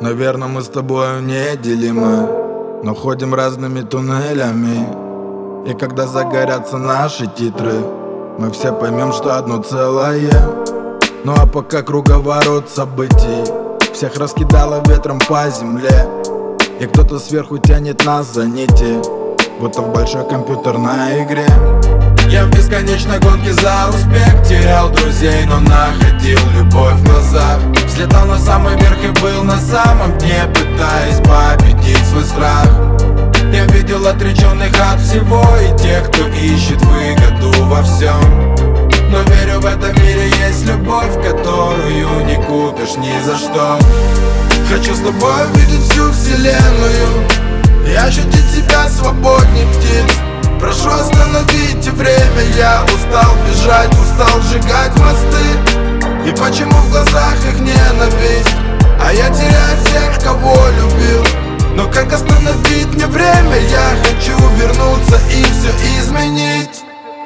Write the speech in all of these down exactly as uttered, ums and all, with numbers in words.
Наверное, мы с тобою неделимы, но ходим разными туннелями. И когда загорятся наши титры, мы все поймем, что одно целое. Ну а пока круговорот событий всех раскидало ветром по земле, и кто-то сверху тянет нас за нити, будто в большой компьютерной игре. Я в бесконечной гонке за успех терял друзей, но находил любовь в глазах. Взлетал на самый верх и был на самом дне, пытаясь победить свой страх. Я видел отреченных от всего и тех, кто ищет выгоду во всем. Но верю, в этом мире есть любовь, которую не купишь ни за что. Хочу с тобой увидеть всю вселенную и ощутить себя свободней птиц. Прошу, остановите время, я устал бежать, устал сжигать мосты. И почему в глазах их ненависть, а я теряю всех, кого любил. Но как остановить мне время, я хочу вернуться и все изменить.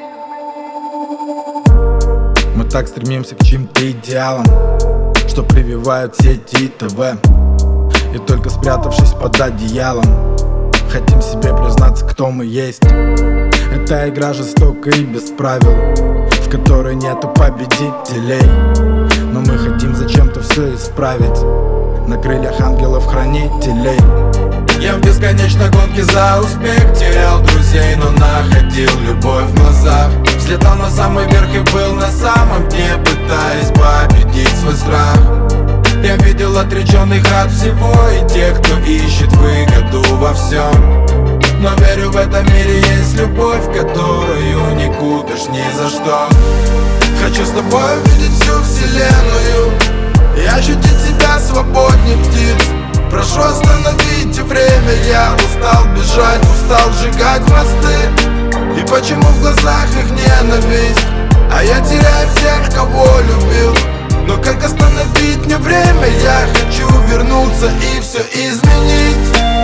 Мы так стремимся к чьим-то идеалам, что прививают сети ТВ. И только спрятавшись под одеялом, хотим себе признаться, кто мы есть. Это игра жестокая и без правил, в которой нету победителей. Но мы хотим зачем-то все исправить на крыльях ангелов-хранителей. Я в бесконечной гонке за успех терял друзей, но находил любовь в глазах. Взлетал на самый верх и был на самом дне, пытаясь победить свой страх. Я видел отреченных от всего и тех, кто ищет выгоду во всем. Но верю, в этом мире есть любовь, которую не купишь ни за что. Хочу с тобой увидеть всю вселенную и ощутить себя свободней птиц. Прошу, остановите время, я устал бежать, устал сжигать мосты. И почему в глазах их ненависть, а я теряю всех, кого любил. Но как остановить мне время, я хочу вернуться и все изменить.